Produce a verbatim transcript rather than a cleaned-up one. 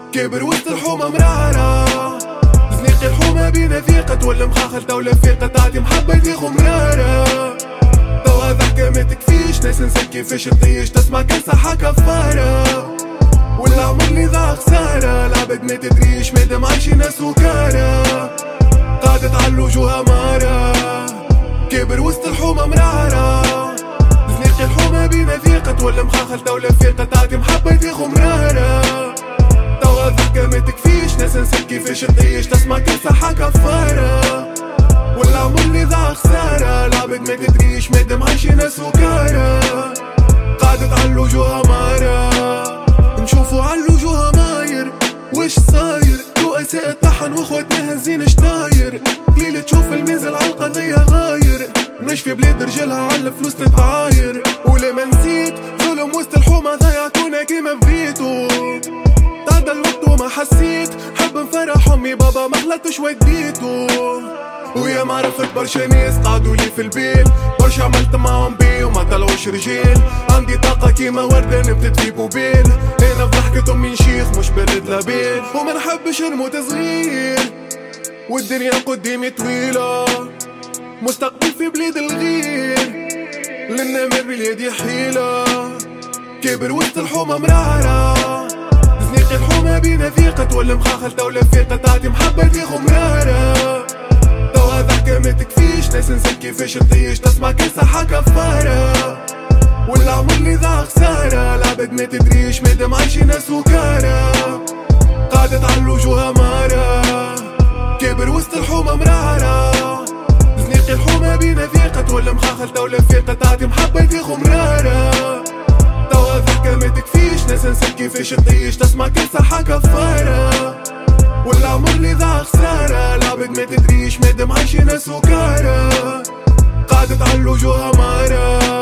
كبر وسط الحومة مرارة، زنيق الحومة بينا ثيقة ولا مخاخل دولة فيقة تعطي محبة يديخو مرارة. توا ضحكة ما تكفيش ناس نسيت كيفاش تطيش تسمع كالصحة كفارة، والعمر اللي ضاع خسارة العبد ما تدريش مادام عايشين سكارى قعدت عالوجوه أمارة. كبر وسط الحومة مرارة، زنيق الحومة بينا ثيقة ولا مخاخل دولة فيقة تعطي محبة يديخو مرارة. توا ضحكة ما تكفيش ناس نسيت كيفاش تطيش تسمع كالصحة كفارة، والعمر اللي ضاع خسارة العبد ما تدريش مادام عايشين سكارى قعدت عالوجوه أمارة. نشوفو عالوجوه ماير وش صاير، رؤساء الطحن واخواتنا هزين شطاير، ليلة تشوف المنزل عالقضية غاير، مش في بلاد رجالها عالفلوس تتعاير. ولا ما نسيت ظلم وسط الحومة ضيعتونا كيما بغيتو، تعدى الوقت وما حسيت حب نفرح امي بابا ما غلطتش وديتو. ويا ما عرفت برشا ناس قعدوا لي في البيل، برشا عملت معهم بي وما طلعوش رجال، عندي طاقة كيما وردة نبتت في بوبيل، انا بضحكة امي نشيخ مش برد لبيل، وما نحبش نموت صغير والدنيا قدامي طويلة، مستقبل في بلاد الغير للنمر باليد حيلة. كبر وسط الحومة مرارة، زنيق الحومة بينا ثيقة ولا مخاخل دولة فيقة تعطي محبة يديخو مرارة. توا ضحكة ما تكفيش ناس نسيت كيفاش تطيش تسمع كالصحة كفارة، والعمر اللي ضاع خسارة العبد ما تدريش مادام عايشين سكارى قعدت عالوجوه أمارة. كبر وسط الحومة مرارة، زنيق الحومة بينا ثيقة ولا مخاخل دولة فيقة تعطي محبة يديخو مرارة. توا ضحكة ما تكفيش ناس نسيت كيفاش تطيش تسمع كالصحة كفارة، والعمر اللي ضاع خسارة العبد ما تدريش مادام عايشين سكارى قعدت عالوجوه أمارة.